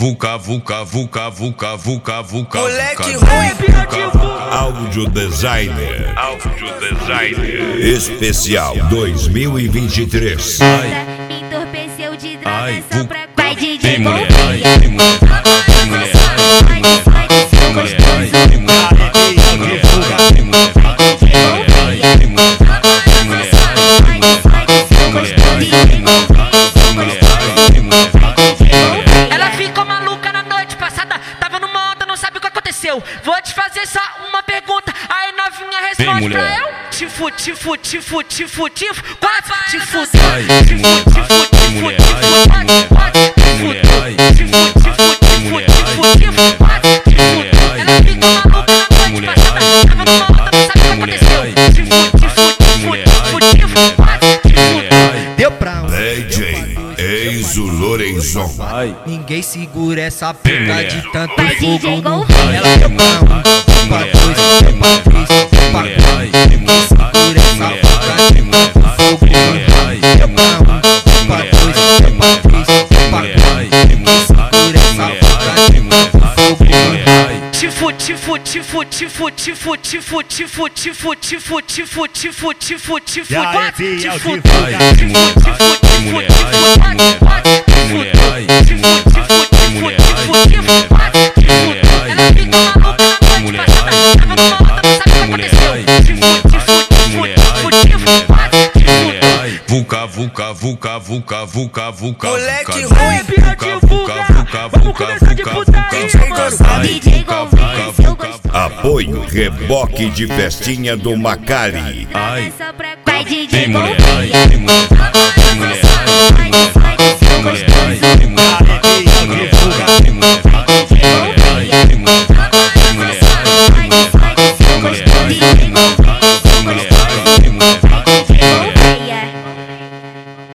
Vuca, vuca, vuca, vuca, vuca, vuca. Moleque ruim. Áudio Designer. Especial 2023. Me entorpeceu de droga só pra Vai DJ tem mulher, Golpinha. tem mulher, tem mulher, tem mulher, tem mulher, tem mulher, tem mulher, Ela ficou maluca na noite passada, tava numa onda, não sabe o que aconteceu. Vou te fazer só uma pergunta, aí novinha responde pra eu. Tifu, tifu, tifu, tifu, tifu, quatro, tifu, tifu, tifu, tifu, tifu, quatro, tifu, tifu, tifu, tifu, tifu, tifu, quatro, tifu. Ela ficou maluca na noite passada, tava numa onda, não sabe o que aconteceu. Tifu, tifu, tifu, tifu, tifu, quatro, tifu. Deu pra um. DJ Enzo Lorenzon. Ninguém segura essa puta de tanto Vai, fogo DJ no Golpinha. Ela deu pra um, deu pra dois, deu pra três, deu pra quatro. Ninguém segura essa puta de tanto fogo no Deu pra um, deu pra dois, deu pra três, deu pra quatro. Ninguém segura essa puta de tanto fogo no Tifu, tifu, tifu, tifu, tifu, tifu, tifu, tifu, tifu, tifu, tifu, tifu, tifu, quatro, tifu, tifu, tifu, tifu, tifu, quatro, tifu, tifu, tifu, tifu, tifu, tifu, quatro, tifu. Ela fica maluca na noite passada, tava numa onda, não sabe o que aconteceu. Tifu, tifu, tifu, tifu, tifu, quatro, tifu. Vuca, vuca, vuca, vuca, vuca, vuca. Moleque vuca, ruim. vuca, vuca, vuca, Vamos vuca, começar de vuca, putaria, vuca, mano. vuca, DJ Golpinha, se eu gostar. Apoio Reboque de Festinha do Macari. Ai, Só pra vai, DJ tem mulher, Golpinha. tem mulher, tem mulher, tem mulher, tem mulher, tem mulher, tem mulher, tem mulher, tem mulher, tem mulher, tem mulher, tem mulher.